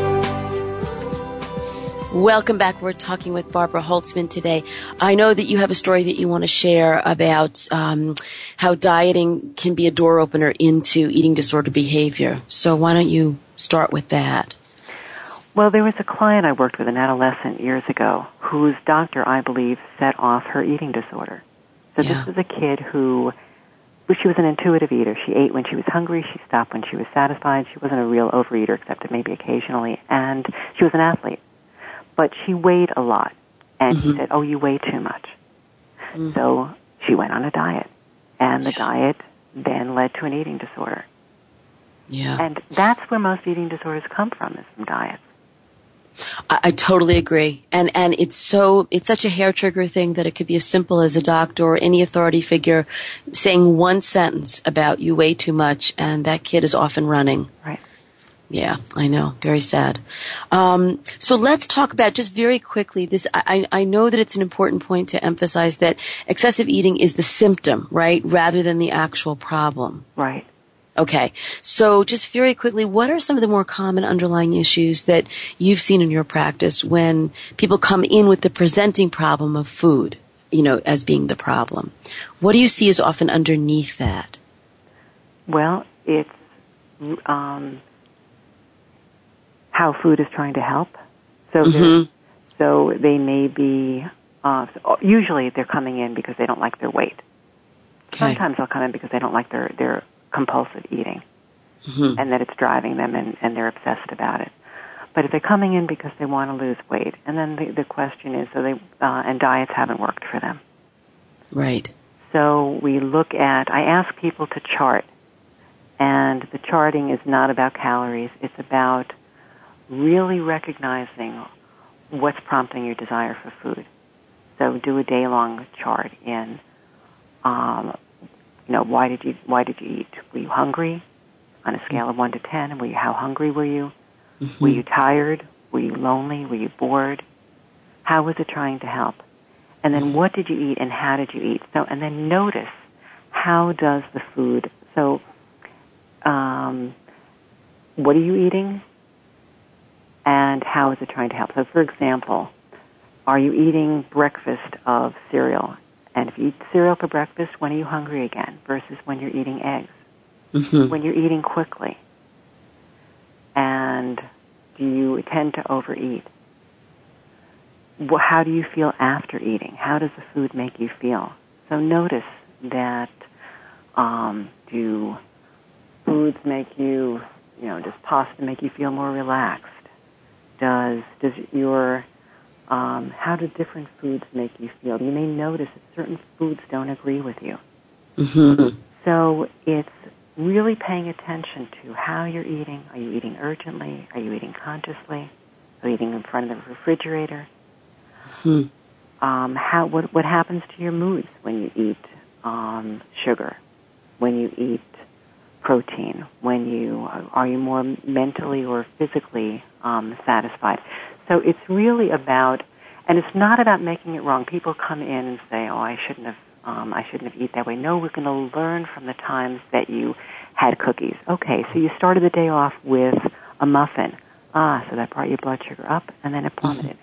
B: Welcome back. We're talking with Barbara Holtzman today. I know that you have a story that you want to share about how dieting can be a door opener into eating disorder behavior. So why don't you start with that?
C: Well, there was a client I worked with, an adolescent, years ago, whose doctor, I believe, set off her eating disorder. So This was a kid who she was an intuitive eater. She ate when she was hungry. She stopped when she was satisfied. She wasn't a real overeater, except maybe occasionally. And she was an athlete. But she weighed a lot. And he said, oh, you weigh too much. So she went on a diet. And the diet then led to an eating disorder.
B: Yeah.
C: And that's where most eating disorders come from, is from diets.
B: I totally agree. And it's such a hair trigger thing that it could be as simple as a doctor or any authority figure saying one sentence about you weigh too much, and that kid is off and running.
C: Right.
B: Yeah, I know. Very sad. So let's talk about just very quickly this. I know that it's an important point to emphasize that excessive eating is the symptom, right, rather than the actual problem.
C: Right.
B: Okay. So just very quickly, what are some of the more common underlying issues that you've seen in your practice when people come in with the presenting problem of food, as being the problem? What do you see is often underneath that?
C: Well, it's how food is trying to help. So, so they may be, usually they're coming in because they don't like their weight. Okay. Sometimes they'll come in because they don't like their compulsive eating, and that it's driving them, and they're obsessed about it. But if they're coming in because they want to lose weight, and then the question is, and diets haven't worked for them.
B: Right.
C: So I ask people to chart, and the charting is not about calories, it's about really recognizing what's prompting your desire for food. So do a day-long chart in, why did you eat? Were you hungry? On a scale of 1 to 10, how hungry were you? Were you tired? Were you lonely? Were you bored? How was it trying to help? And then what did you eat and how did you eat? So, and then notice, how does the food, what are you eating? And how is it trying to help? So, for example, are you eating breakfast of cereal? And if you eat cereal for breakfast, when are you hungry again? Versus when you're eating eggs. When you're eating quickly. And do you tend to overeat? How do you feel after eating? How does the food make you feel? So notice that, do foods make you, does pasta make you feel more relaxed? Does your, how do different foods make you feel? You may notice that certain foods don't agree with you. So it's really paying attention to how you're eating. Are you eating urgently? Are you eating consciously? Are you eating in front of the refrigerator? What happens to your moods when you eat sugar? When you eat protein? Are you more mentally or physically satisfied? So it's really about, and it's not about making it wrong. People come in and say, "Oh, I shouldn't have eaten that way." No, we're going to learn from the times that you had cookies. Okay, so you started the day off with a muffin. So that brought your blood sugar up, and then it plummeted.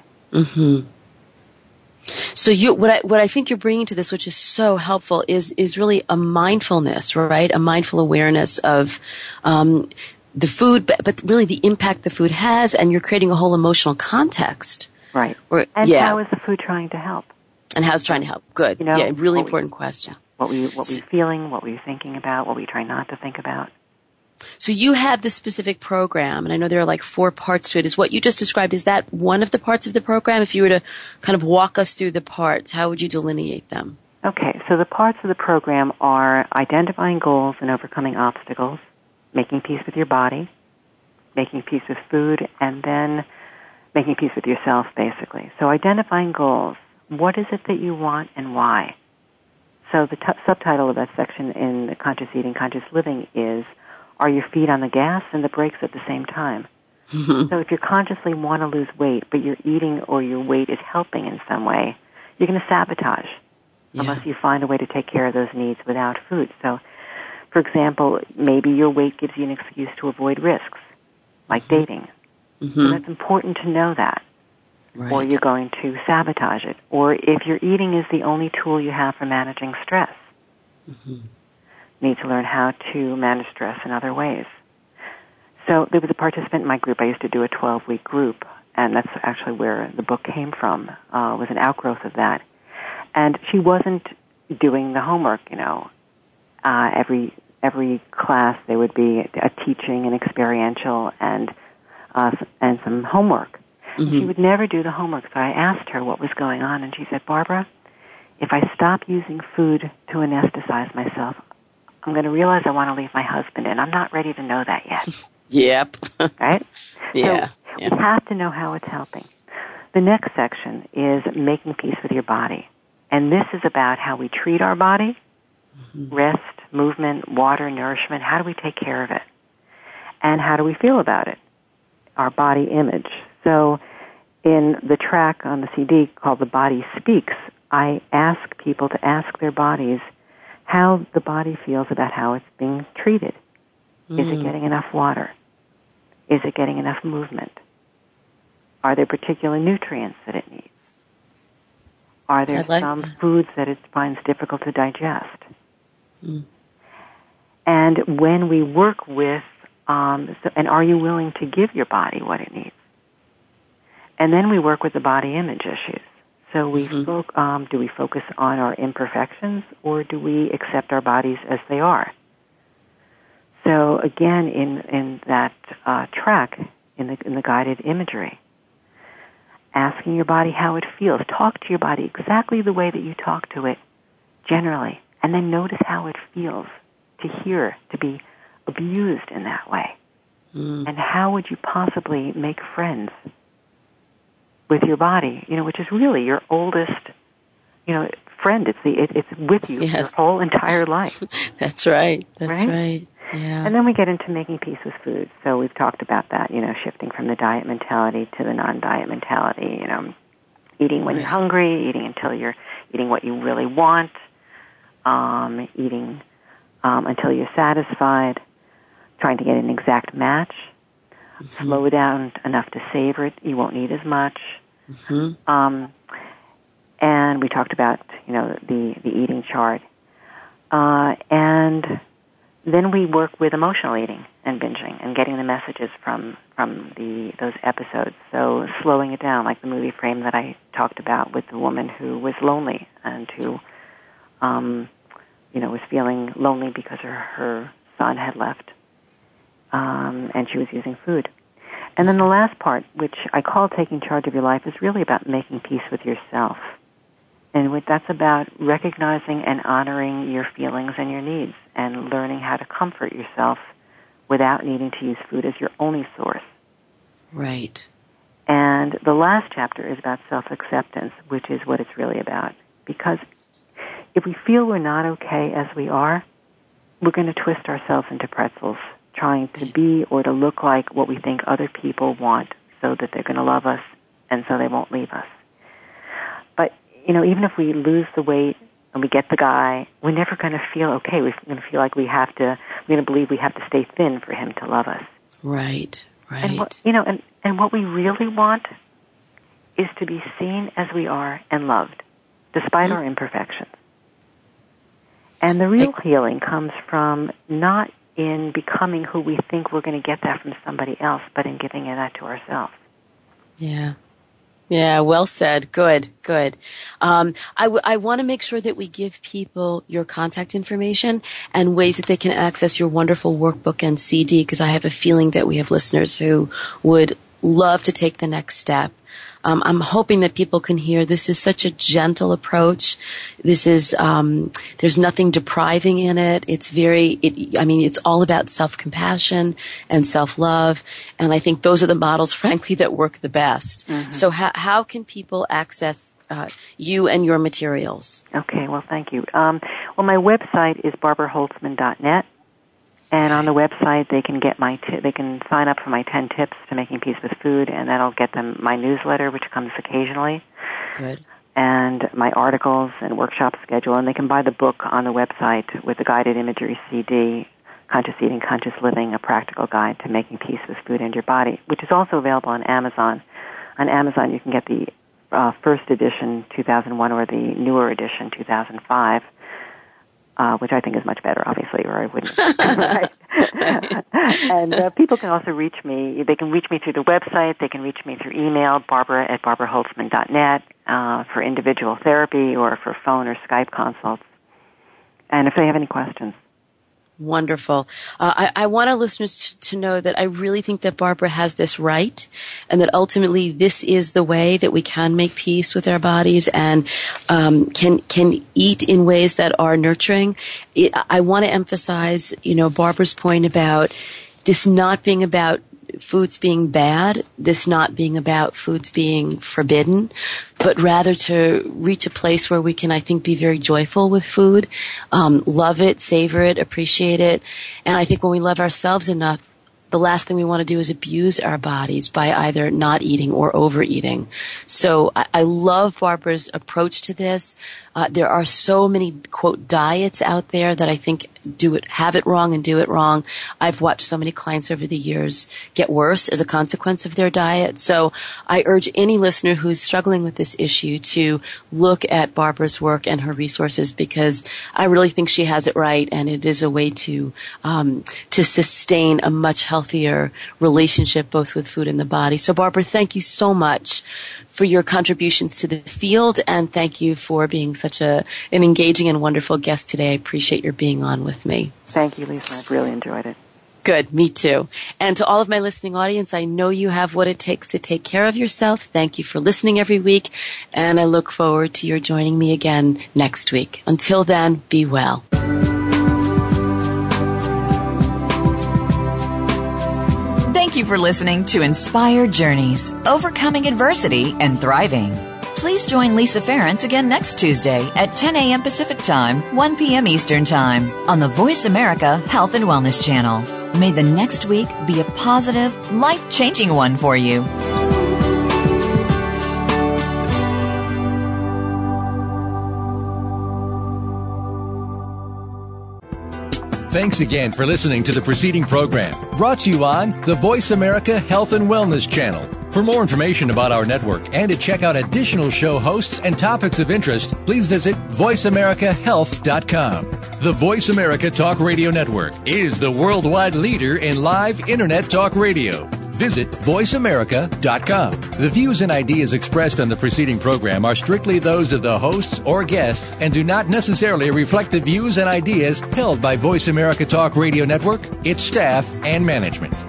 B: So what I think you're bringing to this, which is so helpful, is really a mindfulness, right? A mindful awareness of the food, but really the impact the food has, and you're creating a whole emotional context.
C: Right. And how is the food trying to help?
B: And how it's trying to help. Good. Really important question.
C: What were you feeling? What were you thinking about? What were you trying not to think about?
B: So you have this specific program, and I know there are like 4 parts to it. Is what you just described, is that one of the parts of the program? If you were to kind of walk us through the parts, how would you delineate them?
C: Okay, so the parts of the program are identifying goals and overcoming obstacles, making peace with your body, making peace with food, and then making peace with yourself, basically. So identifying goals. What is it that you want and why? So the subtitle of that section in the Conscious Eating, Conscious Living is, are your feet on the gas and the brakes at the same time? So if you consciously want to lose weight, but you're eating or your weight is helping in some way, you're going to sabotage unless you find a way to take care of those needs without food. So, for example, maybe your weight gives you an excuse to avoid risks, like dating. So that's important to know that. Right. Or you're going to sabotage it. Or if your eating is the only tool you have for managing stress, you need to learn how to manage stress in other ways. So there was a participant in my group. I used to do a 12-week group, and that's actually where the book came from, was an outgrowth of that. And she wasn't doing the homework, every class there would be a teaching and experiential and some homework. She would never do the homework, so I asked her what was going on, and she said, "Barbara, if I stop using food to anesthetize myself, I'm going to realize I want to leave my husband, and I'm not ready to know that yet."
B: Yep.
C: Right?
B: Yeah.
C: So We have to know how it's helping. The next section is making peace with your body. And this is about how we treat our body, rest, movement, water, nourishment. How do we take care of it? And how do we feel about it? Our body image. So in the track on the CD called The Body Speaks, I ask people to ask their bodies how the body feels about how it's being treated. Is it getting enough water? Is it getting enough movement? Are there particular nutrients that it needs? Are there some foods that it finds difficult to digest? And when we work with, and are you willing to give your body what it needs? And then we work with the body image issues. So we do we focus on our imperfections, or do we accept our bodies as they are? So again, in that track, in the guided imagery, asking your body how it feels. Talk to your body exactly the way that you talk to it generally, and then notice how it feels to hear, to be abused in that way. And how would you possibly make friends with your body, which is really your oldest, friend. It's with you your whole entire life.
B: That's right. That's right. Yeah.
C: And then we get into making peace with food. So we've talked about that, shifting from the diet mentality to the non-diet mentality, eating when you're hungry, eating until you're eating what you really want, eating until you're satisfied, trying to get an exact match, slow down enough to savor it. You won't need as much. And we talked about, the eating chart. And then we work with emotional eating and binging and getting the messages from those episodes. So slowing it down, like the movie frame that I talked about with the woman who was lonely and who, was feeling lonely because her son had left, and she was using food. And then the last part, which I call taking charge of your life, is really about making peace with yourself. And that's about recognizing and honoring your feelings and your needs and learning how to comfort yourself without needing to use food as your only source.
B: Right.
C: And the last chapter is about self-acceptance, which is what it's really about. Because if we feel we're not okay as we are, we're going to twist ourselves into pretzels, trying to be or to look like what we think other people want so that they're going to love us and so they won't leave us. But even if we lose the weight and we get the guy, we're never going to feel okay. We're going to feel like we're going to believe we have to stay thin for him to love us.
B: Right.
C: And what we really want is to be seen as we are and loved, despite our imperfections. And the real healing comes from not in becoming who we think we're going to get that from somebody else, but in giving that to ourselves.
B: Yeah. Yeah, well said. Good. I want to make sure that we give people your contact information and ways that they can access your wonderful workbook and CD, because I have a feeling that we have listeners who would love to take the next step. I'm hoping that people can hear this is such a gentle approach. This is, there's nothing depriving in it. It's all about self-compassion and self-love. And I think those are the models, frankly, that work the best. So how can people access you and your materials?
C: Okay, well, thank you. My website is barbaraholtzman.net. And on the website, they can get they can sign up for my 10 tips to making peace with food, and that'll get them my newsletter, which comes occasionally.
B: Good.
C: And my articles and workshop schedule, and they can buy the book on the website with the guided imagery CD, Conscious Eating, Conscious Living, a practical guide to making peace with food and your body, which is also available on Amazon. On Amazon, you can get the first edition, 2001, or the newer edition, 2005. Which I think is much better, obviously, or I wouldn't. Right? And people can also reach me. They can reach me through the website. They can reach me through email, barbara@barbaraholtzman.net, for individual therapy or for phone or Skype consults. And if they have any questions.
B: Wonderful. I want our listeners to know that I really think that Barbara has this right, and that ultimately this is the way that we can make peace with our bodies and can eat in ways that are nurturing. I want to emphasize, Barbara's point about this not being about foods being bad, this not being about foods being forbidden, but rather to reach a place where we can, I think, be very joyful with food, love it, savor it, appreciate it. And I think when we love ourselves enough, the last thing we want to do is abuse our bodies by either not eating or overeating. So I love Barbara's approach to this. There are so many, quote, diets out there that I think have it wrong and do it wrong. I've watched so many clients over the years get worse as a consequence of their diet. So I urge any listener who's struggling with this issue to look at Barbara's work and her resources, because I really think she has it right, and it is a way to sustain a much healthier relationship both with food and the body. So Barbara, thank you so much for your contributions to the field, and thank you for being such an engaging and wonderful guest today. I appreciate your being on with me.
C: Thank you, Lisa. I've really enjoyed it.
B: Good, me too. And to all of my listening audience, I know you have what it takes to take care of yourself. Thank you for listening every week, and I look forward to your joining me again next week. Until then, be well.
A: Thank you for listening to Inspired Journeys, Overcoming Adversity and Thriving. Please join Lisa Ferrance again next Tuesday at 10 a.m. Pacific Time, 1 p.m. Eastern Time on the Voice America Health and Wellness Channel. May the next week be a positive, life-changing one for you.
I: Thanks again for listening to the preceding program, brought to you on the Voice America Health and Wellness Channel. For more information about our network and to check out additional show hosts and topics of interest, please visit voiceamericahealth.com. The Voice America Talk Radio Network is the worldwide leader in live Internet talk radio. Visit voiceamerica.com. The views and ideas expressed on the preceding program are strictly those of the hosts or guests and do not necessarily reflect the views and ideas held by Voice America Talk Radio Network, its staff, and management.